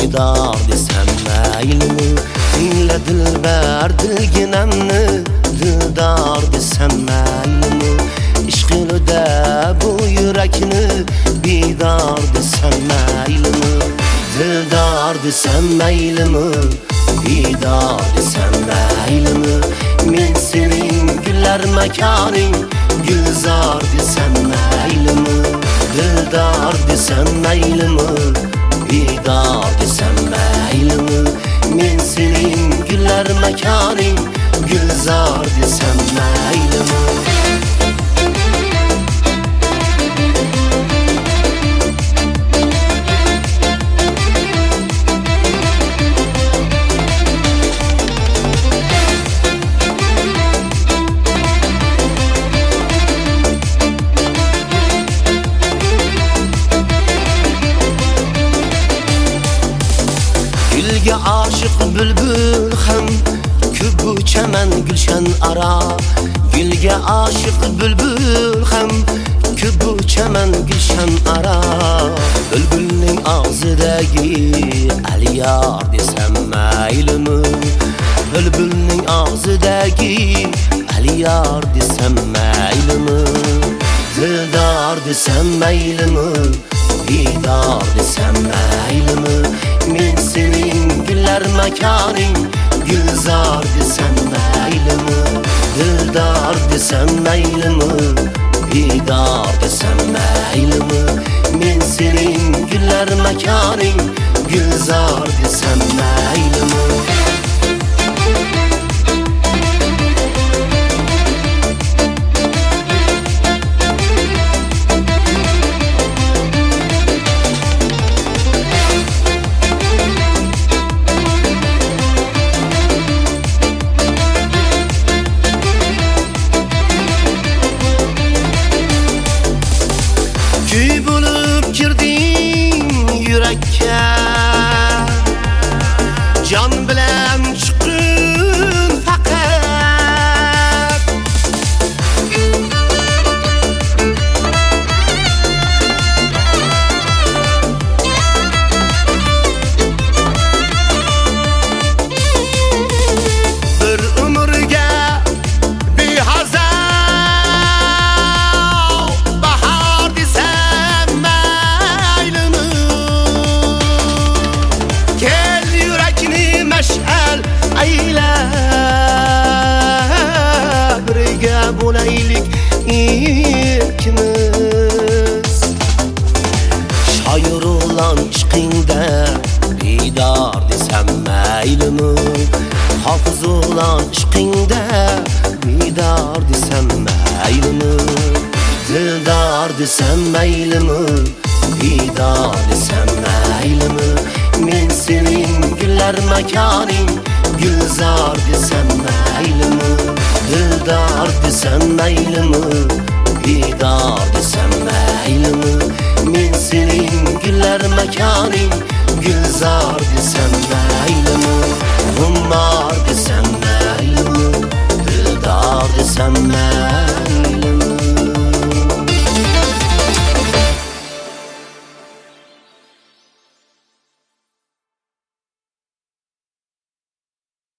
Didar desem meylimi, dinle dilber dilginamni. Didar desem meylimi, ishqilida bu yurakni. Didar desem meylimi, dildar desem meylimi. Didar desem meylimi, men sening gullar makaning. Gulzor desem meylimi, dildar desem meylimi. Didar desem meylimi, men sening gullar makaning. Gulzor desem meylimi. Gülge aşık bülbül hem kübü çemen gülşen ara. Gülge aşık bülbül hem kübü çemen gülşen ara. Bülbülün ağzıdaki aliyar desem meylimi. Bülbülün ağzıdaki aliyar desem meylimi. Dildar desem meylimi, didar desem meylimi. Men sening gullar makaning. Gulzor desem meylimi, dildor desem meylimi. Didor desem meylimi, men sening gullar makaning. Gulzor desem meylimi. Kuy bo'lib kirding yurakka, jon bilan chiqin faqat. Bir umrga behazar meş'al ayla. Birga bo'laylik ikimiz. Shoir olan ishqingda didor desem meylimi. Hofiz olan ishqingda didor desem meylimi. Dildor desem meylimi, didor desem meylimi. Men sening gullar makaning. Gulzor desem meylimi, dildor desem meylimi. Didor desem meylimi, men sening gullar makaning.